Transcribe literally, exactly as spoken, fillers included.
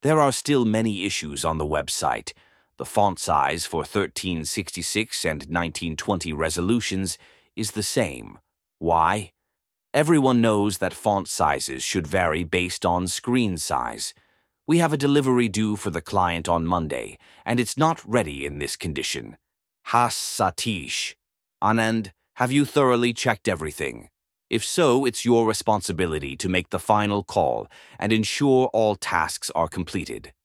There are still many issues on the website. The font size for thirteen sixty-six and nineteen twenty resolutions is the same. Why? Everyone knows that font sizes should vary based on screen size. We have a delivery due for the client on Monday, and it's not ready in this condition. Has Satish. Anand, have you thoroughly checked everything? If so, it's your responsibility to make the final call and ensure all tasks are completed.